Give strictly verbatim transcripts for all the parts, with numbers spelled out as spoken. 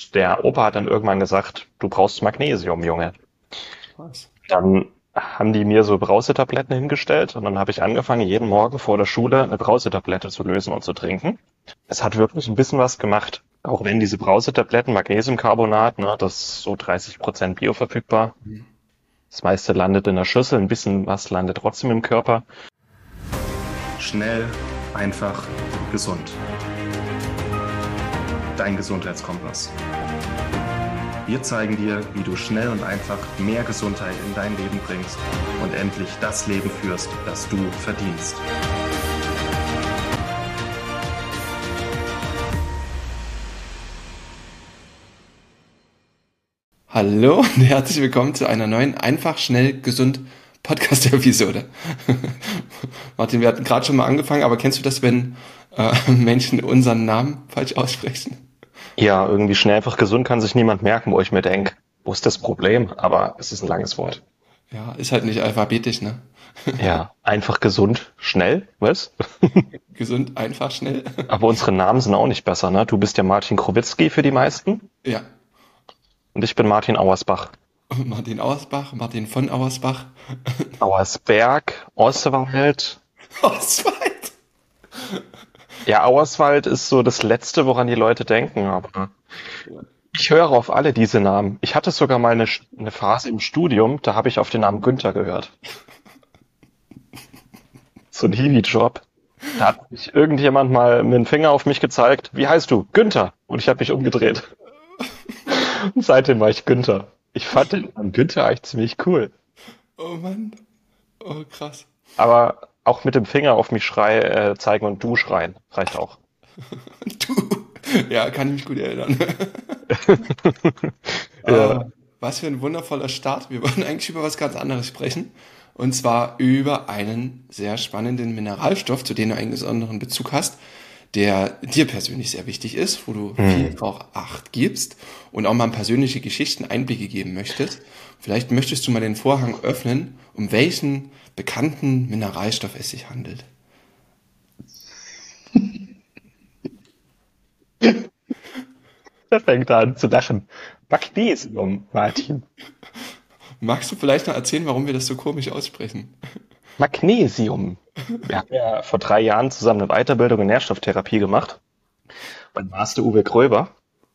Und der Opa hat dann irgendwann gesagt, du brauchst Magnesium, Junge. Was? Dann haben die mir so Brausetabletten hingestellt und dann habe ich angefangen, jeden Morgen vor der Schule eine Brausetablette zu lösen und zu trinken. Es hat wirklich ein bisschen was gemacht. Auch wenn diese Brausetabletten, Magnesiumcarbonat, ne, das ist so dreißig Prozent bioverfügbar. Hm. Das meiste landet in der Schüssel, ein bisschen was landet trotzdem im Körper. Schnell, einfach, gesund. Dein Gesundheitskompass. Wir zeigen dir, wie du schnell und einfach mehr Gesundheit in dein Leben bringst und endlich das Leben führst, das du verdienst. Hallo und herzlich willkommen zu einer neuen Einfach, schnell, gesund Podcast-Episode. Martin, wir hatten gerade schon mal angefangen, aber kennst du das, wenn äh, Menschen unseren Namen falsch aussprechen? Ja, irgendwie schnell einfach gesund kann sich niemand merken, wo ich mir denke, wo ist das Problem? Aber es ist ein langes Wort. Ja, ist halt nicht alphabetisch, ne? Ja, einfach gesund, schnell, was? Gesund, einfach, schnell. Aber unsere Namen sind auch nicht besser, ne? Du bist ja Martin Krowitzki für die meisten Ja, und ich bin Martin Auersbach. Martin Auersbach, Martin von Auersbach. Auersberg, Oswald. Oswald. Ja, Auerswald ist so das Letzte, woran die Leute denken, aber ich höre auf alle diese Namen. Ich hatte sogar mal eine, eine Phase im Studium, da habe ich auf den Namen Günther gehört. So ein Hiwi-Job. Da hat mich irgendjemand mal mit dem Finger auf mich gezeigt. Wie heißt du? Günther. Und ich habe mich umgedreht. Und seitdem war ich Günther. Ich fand den Namen Günther eigentlich ziemlich cool. Oh Mann. Oh, krass. Aber auch mit dem Finger auf mich schrei, äh, zeigen und du schreien. Reicht auch. Du. Ja, kann ich mich gut erinnern. Ja. Ah, was für ein wundervoller Start. Wir wollen eigentlich über was ganz anderes sprechen. Und zwar über einen sehr spannenden Mineralstoff, zu dem du einen besonderen Bezug hast, der dir persönlich sehr wichtig ist, wo du viel drauf Acht gibst und auch mal persönliche Geschichten, Einblicke geben möchtest. Vielleicht möchtest du mal den Vorhang öffnen, um welchen bekannten Mineralstoff es sich handelt. Da fängt er an zu lachen. Magnesium, Martin. Magst du vielleicht noch erzählen, warum wir das so komisch aussprechen? Magnesium. Wir haben ja vor drei Jahren zusammen eine Weiterbildung in Nährstofftherapie gemacht. Mein Master Uwe Gröber.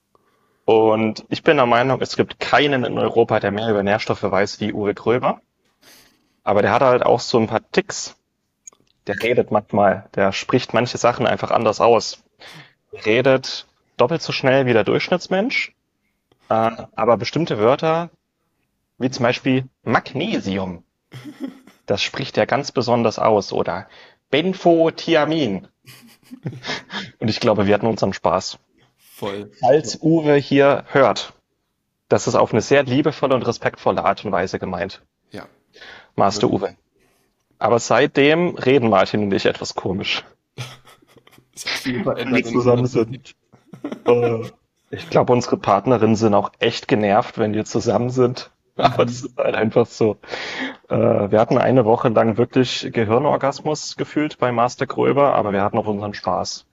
Und ich bin der Meinung, es gibt keinen in Europa, der mehr über Nährstoffe weiß wie Uwe Gröber. Aber der hat halt auch so ein paar Ticks. Der redet manchmal, der spricht manche Sachen einfach anders aus. Der redet doppelt so schnell wie der Durchschnittsmensch. Äh, aber bestimmte Wörter, wie zum Beispiel Magnesium, das spricht er ganz besonders aus. Oder Benfotiamin. Und ich glaube, wir hatten unseren Spaß. Voll. Falls Uwe hier hört, das ist auf eine sehr liebevolle und respektvolle Art und Weise gemeint, Ja. Master Uwe. Aber seitdem reden Martin und ich etwas komisch, Es hat viel wenn verändert wir in zusammen unserer sind. Äh, Ich glaube, unsere Partnerinnen sind auch echt genervt, wenn wir zusammen sind. Aber das ist halt einfach so. Äh, Wir hatten eine Woche lang wirklich Gehirnorgasmus gefühlt bei Master Gröber, aber wir hatten auch unseren Spaß.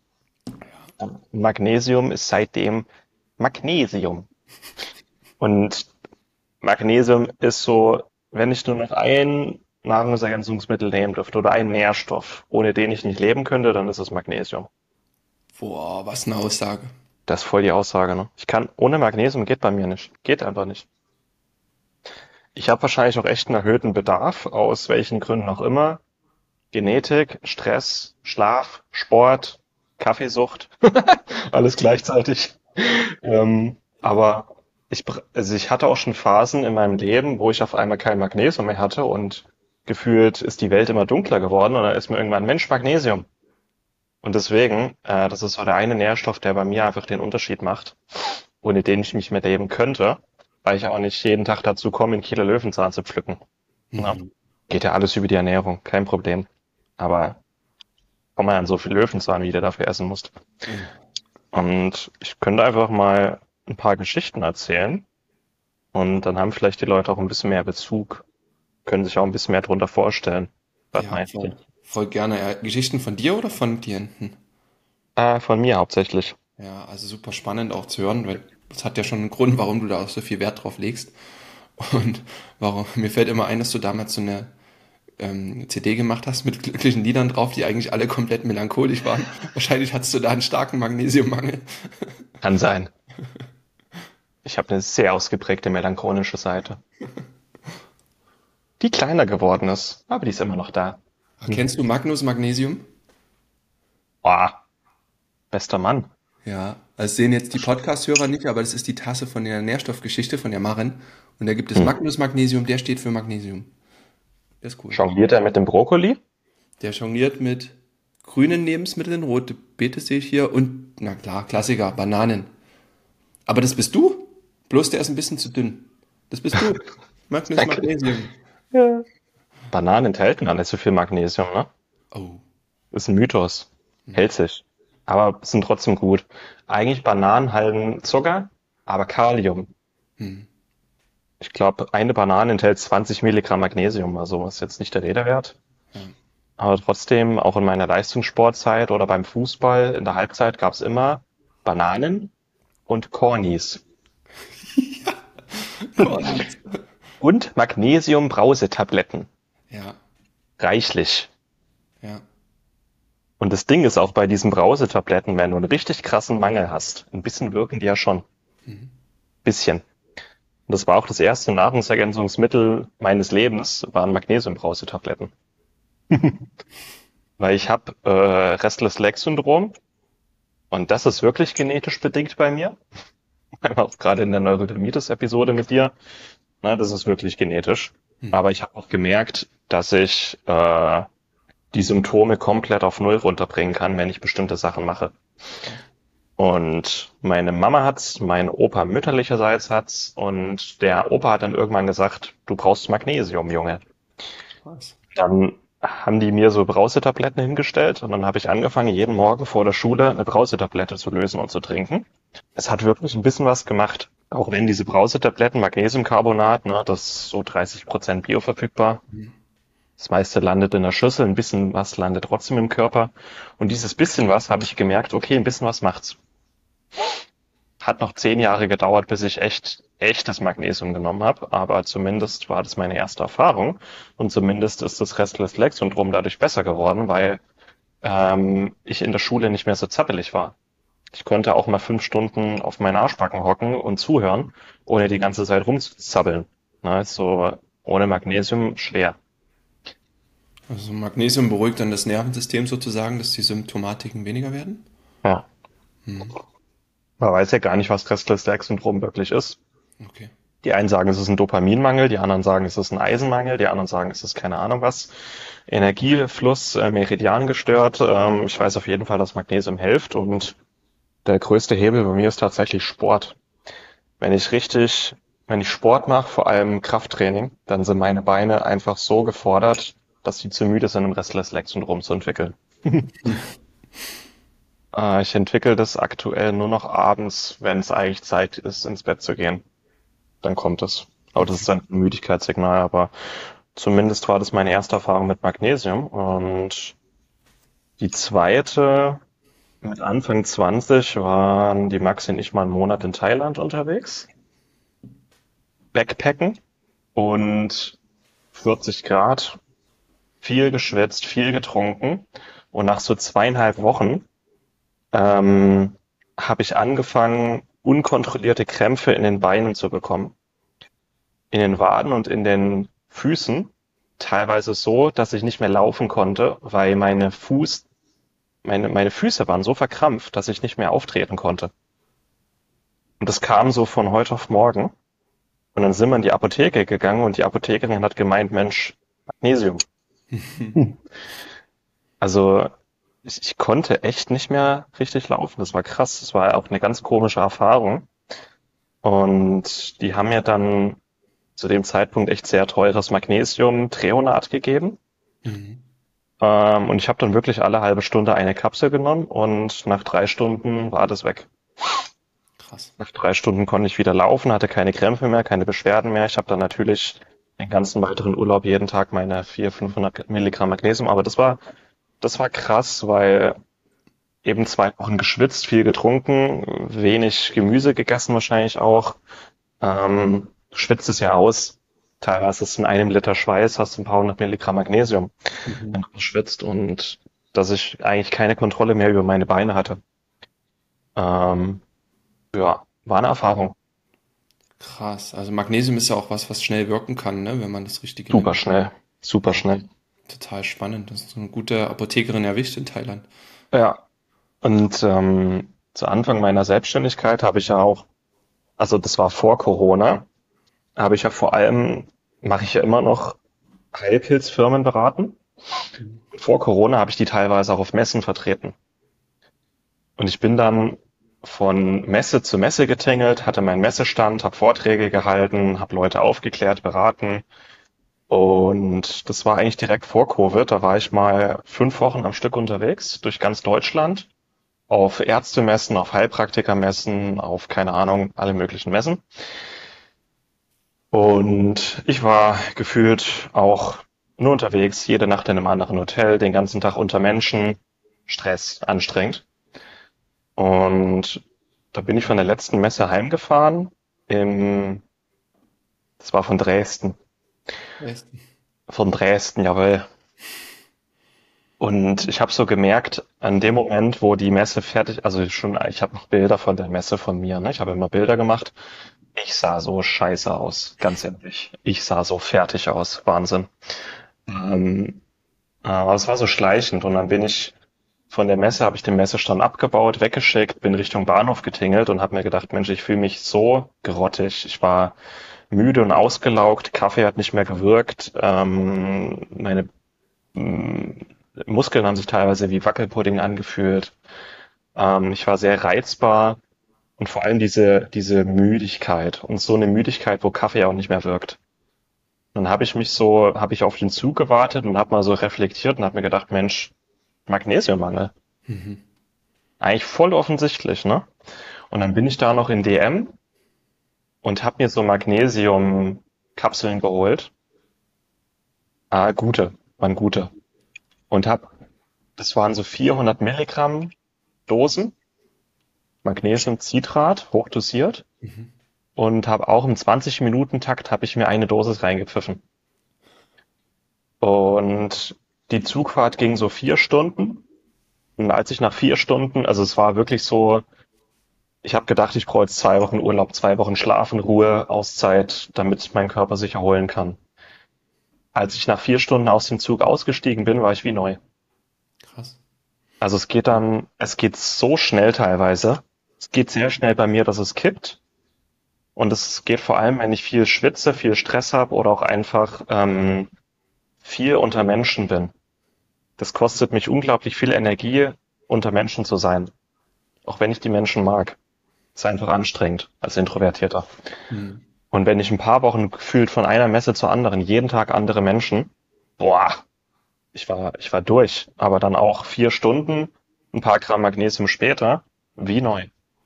Magnesium ist seitdem Magnesium. Und Magnesium ist so, wenn ich nur noch ein Nahrungsergänzungsmittel nehmen dürfte oder einen Nährstoff, ohne den ich nicht leben könnte, dann ist es Magnesium. Boah, was eine Aussage. Das ist voll die Aussage, ne? Ich kann, ohne Magnesium geht bei mir nicht. Geht einfach nicht. Ich habe wahrscheinlich auch echt einen erhöhten Bedarf, aus welchen Gründen auch immer. Genetik, Stress, Schlaf, Sport, Kaffeesucht, alles gleichzeitig. Ähm, aber ich, br- also ich hatte auch schon Phasen in meinem Leben, wo ich auf einmal kein Magnesium mehr hatte und gefühlt ist die Welt immer dunkler geworden und dann ist mir irgendwann, Mensch, Magnesium. Und deswegen, äh, das ist so der eine Nährstoff, der bei mir einfach den Unterschied macht, ohne den ich nicht mehr leben könnte, weil ich auch nicht jeden Tag dazu komme, einen Kilo Löwenzahn zu pflücken. Ja. Geht ja alles über die Ernährung, kein Problem. Aber komm mal an so viel Löwenzahn, wie du dafür essen musst. Und ich könnte einfach mal ein paar Geschichten erzählen und dann haben vielleicht die Leute auch ein bisschen mehr Bezug, können sich auch ein bisschen mehr darunter vorstellen. Was Ja, meinst voll, du? voll gerne. Ja, Geschichten von dir oder von Klienten? Äh, von mir hauptsächlich. Ja, also super spannend auch zu hören, weil Das hat ja schon einen Grund, warum du da auch so viel Wert drauf legst. Und warum, mir fällt immer ein, dass du damals so eine ähm, C D gemacht hast mit glücklichen Liedern drauf, die eigentlich alle komplett melancholisch waren. Wahrscheinlich hattest du da einen starken Magnesiummangel. Kann sein. Ich habe eine sehr ausgeprägte melancholische Seite, die kleiner geworden ist, aber die ist immer noch da. Kennst du Magnus Magnesium? Oh, bester Mann. Ja, das sehen jetzt die Podcast-Hörer nicht, aber das ist die Tasse von der Nährstoffgeschichte von der Maren. Und da gibt es Hm. Magnus Magnesium, der steht für Magnesium. Der ist cool. Jongliert er mit dem Brokkoli? Der jongliert mit grünen Lebensmitteln, rote Beete sehe ich hier und, na klar, Klassiker, Bananen. Aber das bist du? Bloß der ist ein bisschen zu dünn. Das bist du. Magnus Danke. Magnesium. Ja. Bananen enthalten gar nicht so viel Magnesium, ne? Oh. Ist ein Mythos. Hält sich. Aber sind trotzdem gut. Eigentlich Bananen halten Zucker, aber Kalium. Hm. Ich glaube, eine Banane enthält zwanzig Milligramm Magnesium, also ist jetzt nicht der Rede wert. Ja. Aber trotzdem, auch in meiner Leistungssportzeit oder beim Fußball, in der Halbzeit gab es immer Bananen und Cornies. Und Magnesium-Brausetabletten. Ja, Reichlich. ja. Und das Ding ist auch bei diesen Brausetabletten, wenn du einen richtig krassen Mangel hast, ein bisschen wirken die ja schon. Mhm. Bisschen. Und das war auch das erste Nahrungsergänzungsmittel meines Lebens, waren Magnesium-Brausetabletten. Weil ich habe äh, Restless-Legs-Syndrom und das ist wirklich genetisch bedingt bei mir. Auch gerade in der Neurodermitis-Episode mit dir. Na, das ist wirklich genetisch. Hm. Aber ich habe auch gemerkt, dass ich äh, die Symptome komplett auf Null runterbringen kann, wenn ich bestimmte Sachen mache. Und meine Mama hat's, mein Opa mütterlicherseits hat's und der Opa hat dann irgendwann gesagt, du brauchst Magnesium, Junge. Was? Dann haben die mir so Brausetabletten hingestellt und dann habe ich angefangen, jeden Morgen vor der Schule eine Brausetablette zu lösen und zu trinken. Es hat wirklich ein bisschen was gemacht. Auch wenn diese Brausetabletten, Magnesiumcarbonat, ne, das ist so dreißig Prozent bioverfügbar. Mhm. Das meiste landet in der Schüssel, ein bisschen was landet trotzdem im Körper. Und dieses bisschen was habe ich gemerkt, okay, ein bisschen was macht's. Hat noch zehn Jahre gedauert, bis ich echt echtes Magnesium genommen habe, aber zumindest war das meine erste Erfahrung und zumindest ist das Restless-Leg-Syndrom dadurch besser geworden, weil ähm, ich in der Schule nicht mehr so zappelig war. Ich konnte auch mal fünf Stunden auf meinen Arschbacken hocken und zuhören, ohne die ganze Zeit rumzuzappeln. Na, ist so ohne Magnesium schwer. Also Magnesium beruhigt dann das Nervensystem sozusagen, dass die Symptomatiken weniger werden? Ja. Hm. Man weiß ja gar nicht, was Restless-Leg-Syndrom wirklich ist. Okay. Die einen sagen, es ist ein Dopaminmangel, die anderen sagen, es ist ein Eisenmangel, die anderen sagen, es ist keine Ahnung was. Energiefluss, äh, Meridian gestört. Ähm, ich weiß auf jeden Fall, dass Magnesium hilft und der größte Hebel bei mir ist tatsächlich Sport. Wenn ich richtig, wenn ich Sport mache, vor allem Krafttraining, dann sind meine Beine einfach so gefordert, dass sie zu müde sind, um Restless-Leg-Syndrom zu entwickeln. äh, ich entwickle das aktuell nur noch abends, wenn es eigentlich Zeit ist, ins Bett zu gehen. Dann kommt es. Aber das ist ein Müdigkeitssignal, aber zumindest war das meine erste Erfahrung mit Magnesium. Und die zweite, mit Anfang zwanzig, waren die Maxi und ich mal einen Monat in Thailand unterwegs. Backpacken und vierzig Grad, viel geschwitzt, viel getrunken. Und nach so zweieinhalb Wochen ähm, habe ich angefangen, unkontrollierte Krämpfe in den Beinen zu bekommen. In den Waden und in den Füßen. Teilweise so, dass ich nicht mehr laufen konnte, weil meine Fuß, meine, meine Füße waren so verkrampft, dass ich nicht mehr auftreten konnte. Und das kam so von heute auf morgen. Und dann sind wir in die Apotheke gegangen und die Apothekerin hat gemeint, Mensch, Magnesium. Also ich, ich konnte echt nicht mehr richtig laufen. Das war krass. Das war auch eine ganz komische Erfahrung. Und die haben mir dann zu dem Zeitpunkt echt sehr teures Magnesium Treonat gegeben. Mhm. Ähm, und ich habe dann wirklich alle halbe Stunde eine Kapsel genommen und nach drei Stunden war das weg. Krass. Nach drei Stunden konnte ich wieder laufen, hatte keine Krämpfe mehr, keine Beschwerden mehr. Ich habe dann natürlich den ganzen weiteren Urlaub jeden Tag meine vierhundert, fünfhundert Milligramm Magnesium. Aber das war, das war krass, weil eben zwei Wochen geschwitzt, viel getrunken, wenig Gemüse gegessen wahrscheinlich auch. Ähm, du schwitzt es ja aus. Teilweise ist in einem Liter Schweiß hast du ein paar hundert Milligramm Magnesium, wenn Mhm. du schwitzt, und dass ich eigentlich keine Kontrolle mehr über meine Beine hatte. Ähm, ja, war eine Erfahrung. Krass. Also Magnesium ist ja auch was, was schnell wirken kann, ne, wenn man das Richtige Super nimmt. schnell, super schnell. Total spannend. Das ist so eine gute Apothekerin erwischt in Thailand. Ja, und ähm, zu Anfang meiner Selbstständigkeit habe ich ja auch, also das war vor Corona, habe ich ja vor allem, mache ich ja immer noch Heilpilzfirmen beraten. Mhm. Vor Corona habe ich die teilweise auch auf Messen vertreten. Und ich bin dann von Messe zu Messe getingelt, hatte meinen Messestand, habe Vorträge gehalten, habe Leute aufgeklärt, beraten. Und das war eigentlich direkt vor Covid. Da war ich mal fünf Wochen am Stück unterwegs durch ganz Deutschland, auf Ärztemessen, auf Heilpraktikermessen, auf keine Ahnung, alle möglichen Messen. Und ich war gefühlt auch nur unterwegs, jede Nacht in einem anderen Hotel, den ganzen Tag unter Menschen, Stress, anstrengend. Und da bin ich von der letzten Messe heimgefahren. Im, das war von Dresden. Echt? Von Dresden, jawohl. Und ich habe so gemerkt, an dem Moment, wo die Messe fertig, also schon, ich habe noch Bilder von der Messe von mir, ne? Ich habe immer Bilder gemacht. Ich sah so scheiße aus, ganz ehrlich. Ich sah so fertig aus, Wahnsinn. Ähm, aber es war so schleichend, und dann bin ich von der Messe, habe ich den Messestand abgebaut, weggeschickt, bin Richtung Bahnhof getingelt und habe mir gedacht, Mensch, ich fühle mich so grottig. Ich war müde und ausgelaugt, Kaffee hat nicht mehr gewirkt, ähm, meine mm, Muskeln haben sich teilweise wie Wackelpudding angefühlt. Ähm, ich war sehr reizbar, und vor allem diese, diese Müdigkeit, und so eine Müdigkeit, wo Kaffee auch nicht mehr wirkt. Dann habe ich mich so, habe ich auf den Zug gewartet und habe mal so reflektiert und habe mir gedacht, Mensch, Magnesiummangel. Mhm. Eigentlich voll offensichtlich, ne? Und dann bin ich da noch in D M und habe mir so Magnesiumkapseln geholt. Ah, gute, waren gute. Und hab, das waren so vierhundert Milligramm Dosen Magnesiumcitrat, hochdosiert. Mhm. Und habe auch im zwanzig-Minuten-Takt habe ich mir eine Dosis reingepfiffen. Und die Zugfahrt ging so vier Stunden. Und als ich nach vier Stunden, also es war wirklich so, ich habe gedacht, ich brauche jetzt zwei Wochen Urlaub, zwei Wochen Schlafen, Ruhe, Auszeit, damit mein Körper sich erholen kann. Als ich nach vier Stunden aus dem Zug ausgestiegen bin, war ich wie neu. Krass. Also es geht dann, es geht so schnell teilweise. Es geht sehr schnell bei mir, dass es kippt. Und es geht vor allem, wenn ich viel schwitze, viel Stress habe oder auch einfach ähm, viel unter Menschen bin. Das kostet mich unglaublich viel Energie, unter Menschen zu sein. Auch wenn ich die Menschen mag. Ist einfach anstrengend als Introvertierter. Mhm. Und wenn ich ein paar Wochen gefühlt von einer Messe zur anderen, jeden Tag andere Menschen, boah, ich war, ich war durch. Aber dann auch vier Stunden, ein paar Gramm Magnesium später, wie neu.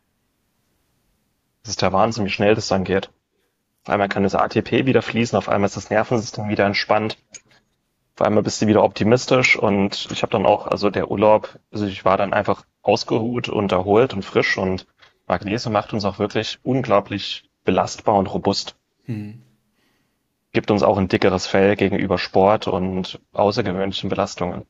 Das ist der Wahnsinn, wie schnell das dann geht. Auf einmal kann das A T P wieder fließen, auf einmal ist das Nervensystem wieder entspannt, auf einmal bist du wieder optimistisch, und ich habe dann auch, also der Urlaub, also ich war dann einfach ausgeruht und erholt und frisch, und Magnesium macht uns auch wirklich unglaublich belastbar und robust. Mhm. Gibt uns auch ein dickeres Fell gegenüber Sport und außergewöhnlichen Belastungen.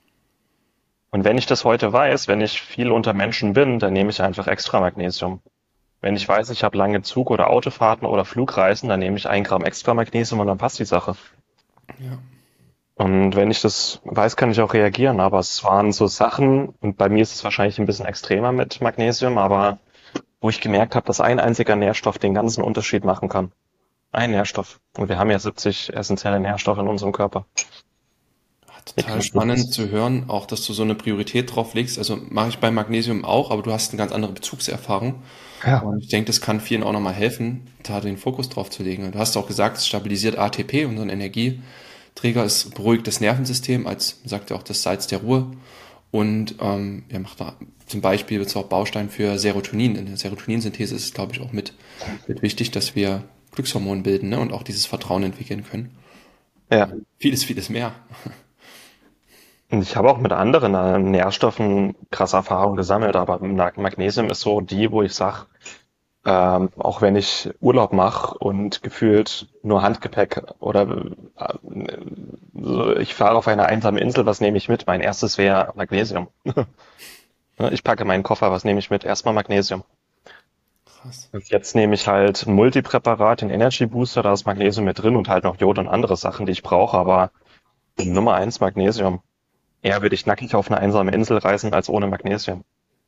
Und wenn ich das heute weiß, wenn ich viel unter Menschen bin, dann nehme ich einfach extra Magnesium. Wenn ich weiß, ich habe lange Zug- oder Autofahrten oder Flugreisen, dann nehme ich ein Gramm extra Magnesium und dann passt die Sache. Ja. Und wenn ich das weiß, kann ich auch reagieren. Aber es waren so Sachen, und bei mir ist es wahrscheinlich ein bisschen extremer mit Magnesium, aber wo ich gemerkt habe, dass ein einziger Nährstoff den ganzen Unterschied machen kann. Ein Nährstoff. Und wir haben ja siebzig essentielle Nährstoffe in unserem Körper. Nichts Total mit nichts. spannend zu hören, auch dass du so eine Priorität drauf legst. Also mache ich bei Magnesium auch, aber du hast eine ganz andere Bezugserfahrung. Ja. Und ich denke, das kann vielen auch nochmal helfen, da den Fokus drauf zu legen. Du hast auch gesagt, es stabilisiert A T P, unseren Energieträger, es beruhigt das Nervensystem, als sagt ja auch das Salz der Ruhe. Und ähm, ja, macht da zum Beispiel wird es auch Baustein für Serotonin. In der Serotoninsynthese ist es, glaube ich, auch mit, mit wichtig, dass wir Glückshormone bilden, ne? Und auch dieses Vertrauen entwickeln können. Ja. Vieles, vieles mehr. Und ich habe auch mit anderen äh, Nährstoffen krasse Erfahrungen gesammelt, aber Na- Magnesium ist so die, wo ich sage, ähm, auch wenn ich Urlaub mache und gefühlt nur Handgepäck oder äh, so, ich fahre auf eine einsame Insel, was nehme ich mit? Mein erstes wäre Magnesium. Ne, ich packe meinen Koffer, was nehme ich mit? Erstmal Magnesium. Krass. Und jetzt nehme ich halt ein Multipräparat, den Energy Booster, da ist Magnesium mit drin und halt noch Jod und andere Sachen, die ich brauche, aber Nummer eins Magnesium. Eher würde ich nackig auf eine einsame Insel reisen als ohne Magnesium.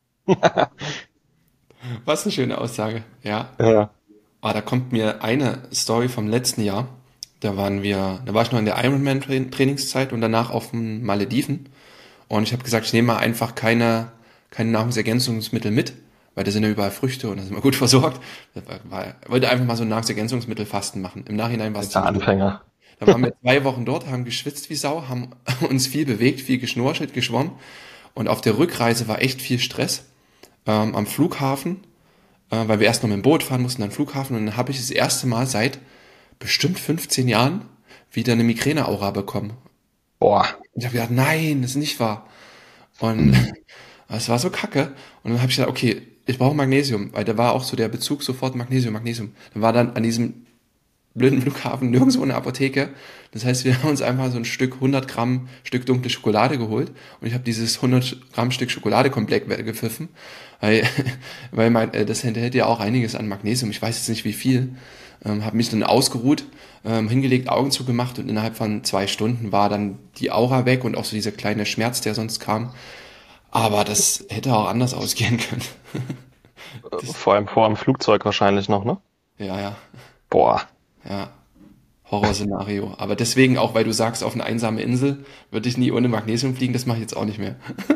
Was eine schöne Aussage. Ja. Ja. Ah, da kommt mir eine Story vom letzten Jahr. Da waren wir, da war ich noch in der Ironman-Trainingszeit und danach auf den Malediven. Und ich habe gesagt, ich nehme mal einfach keine, keine Nahrungsergänzungsmittel mit, weil da sind ja überall Früchte und da sind wir gut versorgt. Das war, war, wollte einfach mal so ein Nahrungsergänzungsmittelfasten machen. Im Nachhinein war es Der ziemlich doof. Anfänger. Da waren wir zwei Wochen dort, haben geschwitzt wie Sau, haben uns viel bewegt, viel geschnorchelt, geschwommen. Und auf der Rückreise war echt viel Stress ähm, am Flughafen, äh, weil wir erst noch mit dem Boot fahren mussten, dann Flughafen. Und dann habe ich das erste Mal seit bestimmt fünfzehn Jahren wieder eine Migräne-Aura bekommen. Boah. Ich habe gedacht, nein, das ist nicht wahr. Und es war so kacke. Und dann habe ich gesagt, okay, ich brauche Magnesium, weil da war auch so der Bezug sofort Magnesium, Magnesium. Dann war dann an diesem blöden Flughafen nirgendwo eine Apotheke. Das heißt, wir haben uns einfach so ein Stück, hundert Gramm Stück dunkle Schokolade geholt und ich habe dieses hundert Gramm Stück Schokolade komplett weggepfiffen, weil, weil mein, äh, das enthält ja auch einiges an Magnesium. Ich weiß jetzt nicht wie viel. Ähm, habe mich dann ausgeruht, ähm, hingelegt, Augen zugemacht und innerhalb von zwei Stunden war dann die Aura weg und auch so dieser kleine Schmerz, der sonst kam. Aber das hätte auch anders ausgehen können. Das, Vor allem vor dem Flugzeug wahrscheinlich noch, ne? ja, ja, Boah. ja. Horrorszenario. Aber deswegen, auch weil du sagst, auf eine einsame Insel würde ich nie ohne Magnesium fliegen, das mache ich jetzt auch nicht mehr.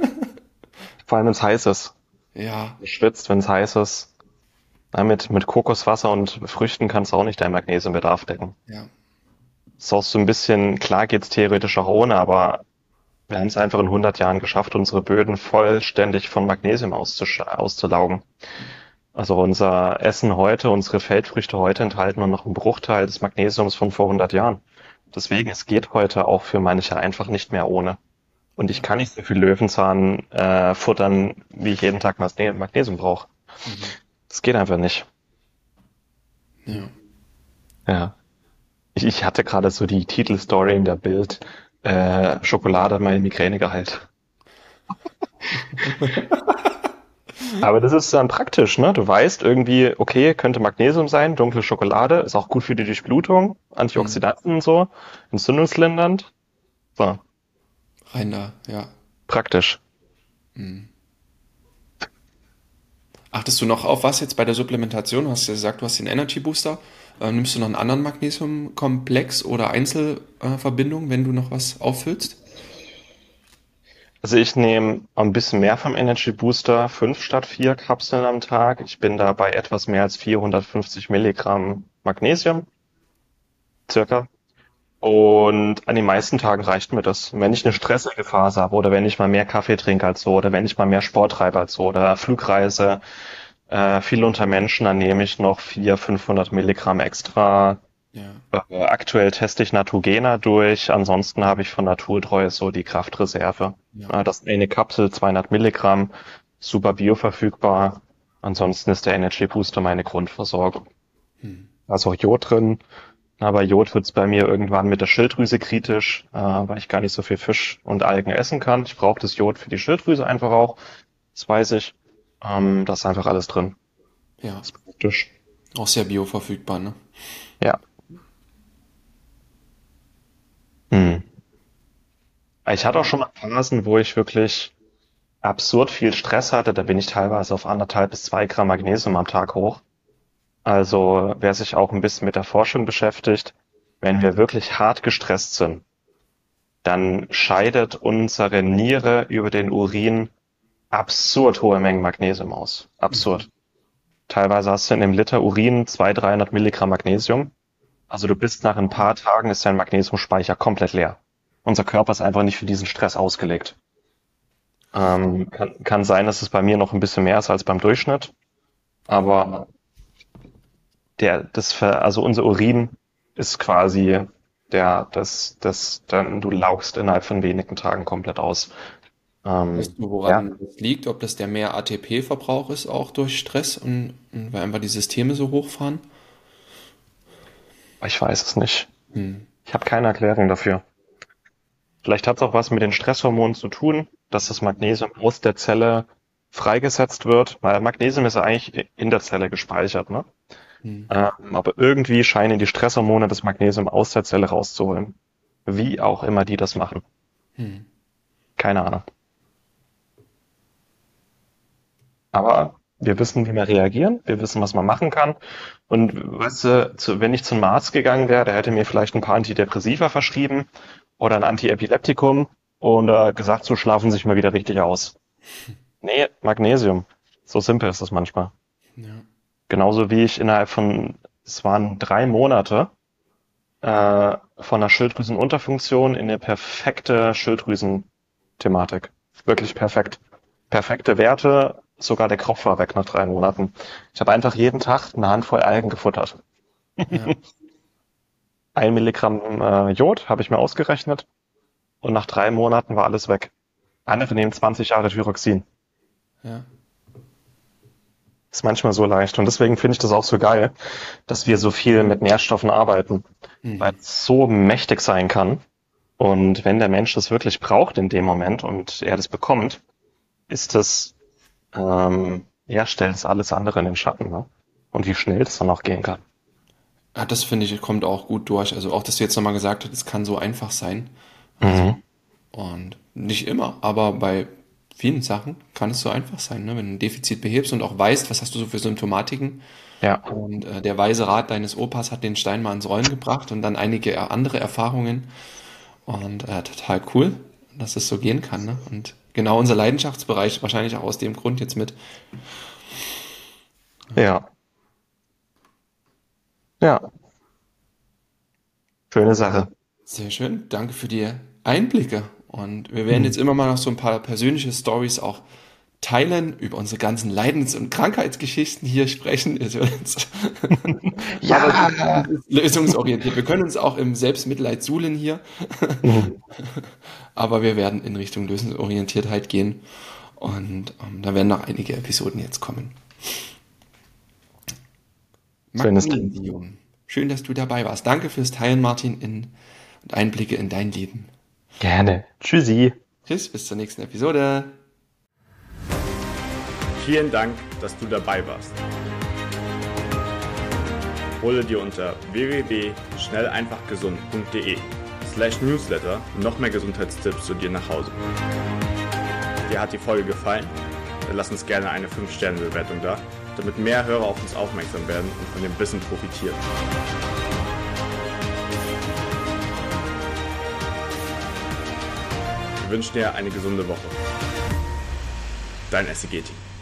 Vor allem, wenn es heiß ist. Ja, Du schwitzt, wenn es heiß ist. Ja, mit, mit Kokoswasser und Früchten kannst du auch nicht deinen Magnesiumbedarf decken. ja, Ist auch so ein bisschen, klar geht's theoretisch auch ohne, aber wir haben es einfach in hundert Jahren geschafft, unsere Böden vollständig von Magnesium auszusch- auszulaugen. Also unser Essen heute, unsere Feldfrüchte heute enthalten nur noch einen Bruchteil des Magnesiums von vor hundert Jahren. Deswegen, es geht heute auch für manche einfach nicht mehr ohne. Und ich ja. kann nicht so viel Löwenzahn äh, futtern, wie ich jeden Tag Magne- Magnesium brauche. Das geht einfach nicht. Ja. Ja. Ich, ich hatte gerade so die Titelstory in der Bild. Äh, Schokolade hat meine Migräne geheilt. Aber das ist dann praktisch, ne? Du weißt irgendwie, okay, könnte Magnesium sein, dunkle Schokolade, ist auch gut für die Durchblutung, Mhm. Antioxidantien und so, entzündungslindernd. So, Rein da, ja. praktisch. Mhm. Achtest du noch auf was jetzt bei der Supplementation? Du hast ja gesagt, du hast den Energy Booster. Äh, nimmst du noch einen anderen Magnesiumkomplex oder Einzelverbindung, wenn du noch was auffüllst? Also ich nehme ein bisschen mehr vom Energy Booster, fünf statt vier Kapseln am Tag. Ich bin da bei etwas mehr als vierhundertfünfzig Milligramm Magnesium, circa. Und an den meisten Tagen reicht mir das. Und wenn ich eine stressige Phase habe oder wenn ich mal mehr Kaffee trinke als so oder wenn ich mal mehr Sport treibe als so oder Flugreise, äh, viel unter Menschen, dann nehme ich noch vierhundert, fünfhundert Milligramm extra. Ja, Äh, aktuell teste ich Naturgena durch. Ansonsten habe ich von Naturtreu so die Kraftreserve. ja. Äh, das ist eine Kapsel, zweihundert Milligramm, super bioverfügbar. Ansonsten ist der Energy Booster meine Grundversorgung. Hm. Da ist auch Jod drin. Aber Jod wird's bei mir irgendwann mit der Schilddrüse kritisch, äh, weil ich gar nicht so viel Fisch und Algen essen kann. Ich brauche das Jod für die Schilddrüse einfach auch. Das weiß ich. Ähm, da ist einfach alles drin. Ja, Das ist praktisch. auch sehr bioverfügbar, ne? Ja. Hm. Ich hatte auch schon mal Phasen, wo ich wirklich absurd viel Stress hatte. Da bin ich teilweise auf anderthalb bis zwei Gramm Magnesium am Tag hoch. Also wer sich auch ein bisschen mit der Forschung beschäftigt, wenn wir wirklich hart gestresst sind, dann scheidet unsere Niere über den Urin absurd hohe Mengen Magnesium aus. Mhm. Absurd. Teilweise hast du in dem Liter Urin zweihundert, dreihundert Milligramm Magnesium. Also du bist nach ein paar Tagen ist dein Magnesiumspeicher komplett leer. Unser Körper ist einfach nicht für diesen Stress ausgelegt. Ähm, kann, kann sein, dass es bei mir noch ein bisschen mehr ist als beim Durchschnitt, aber der, das, Ver- also unser Urin ist quasi Der, das, das, dann, du laugst innerhalb von wenigen Tagen komplett aus. Ähm, Weißt du, ja, woran das liegt? Ob das der mehr A T P-Verbrauch ist, auch durch Stress und, und weil einfach die Systeme so hochfahren? ich weiß es nicht. Hm. Ich habe keine Erklärung dafür. Vielleicht hat es auch was mit den Stresshormonen zu tun, dass das Magnesium aus der Zelle freigesetzt wird, weil Magnesium ist ja eigentlich in der Zelle gespeichert, ne? Hm. Ähm, aber irgendwie scheinen die Stresshormone das Magnesium aus der Zelle rauszuholen. Wie auch immer die das machen. Hm. Keine Ahnung. Aber wir wissen, wie wir reagieren, wir wissen, was man machen kann. Und weißt du, zu, wenn ich zum Arzt gegangen wäre, der hätte mir vielleicht ein paar Antidepressiva verschrieben oder ein Antiepileptikum und äh, gesagt, so schlafen Sie sich mal wieder richtig aus. Nee, Magnesium. So simpel ist das manchmal. Ja. Genauso wie ich innerhalb von, es waren drei Monate, äh, von einer Schilddrüsenunterfunktion in eine perfekte Schilddrüsenthematik. Wirklich perfekt. Perfekte Werte, sogar der Kopf war weg nach drei Monaten. Ich habe einfach jeden Tag eine Handvoll Algen gefuttert. Ja. Ein Milligramm äh, Jod habe ich mir ausgerechnet und nach drei Monaten war alles weg. Andere nehmen zwanzig Jahre Thyroxin. Ja. Ist manchmal so leicht und deswegen finde ich das auch so geil, dass wir so viel mit Nährstoffen arbeiten, Hm. weil es so mächtig sein kann. Und wenn der Mensch das wirklich braucht in dem Moment und er das bekommt, ist das, ähm, ja, stellt es alles andere in den Schatten, ne? Und wie schnell es dann auch gehen kann. Ja, das finde ich, kommt auch gut durch. Also auch, dass du jetzt nochmal gesagt hast, es kann so einfach sein. Mhm. Und nicht immer, aber bei vielen Sachen kann es so einfach sein, ne? Wenn du ein Defizit behebst und auch weißt, was hast du so für Symptomatiken. Ja, Und äh, der weise Rat deines Opas hat den Stein mal ins Rollen gebracht und dann einige andere Erfahrungen. Und äh, total cool, dass es so gehen kann, ne? Und genau unser Leidenschaftsbereich wahrscheinlich auch aus dem Grund jetzt mit. ja, ja. Schöne Sache. Sehr schön, danke für die Einblicke. Und wir werden jetzt immer mal noch so ein paar persönliche Stories auch teilen, über unsere ganzen Leidens- und Krankheitsgeschichten hier sprechen. Es wird jetzt Ja. aber lösungsorientiert. Wir können uns auch im Selbstmitleid suhlen hier, Mhm. aber wir werden in Richtung Lösungsorientiertheit gehen. Und ähm, da werden noch einige Episoden jetzt kommen. Schönes Ding. Magnesium. Schön, dass du dabei warst. Danke fürs Teilen, Martin, in, und Einblicke in dein Leben. Gerne. Tschüssi. Tschüss, bis zur nächsten Episode. Vielen Dank, dass du dabei warst. Hole dir unter w w w punkt schnell einfach gesund punkt de slash newsletter noch mehr Gesundheitstipps zu dir nach Hause. Dir hat die Folge gefallen? Dann lass uns gerne eine fünf Sterne Bewertung da, damit mehr Hörer auf uns aufmerksam werden und von dem Wissen profitieren. Wir wünschen dir eine gesunde Woche. Dein S E G-Team.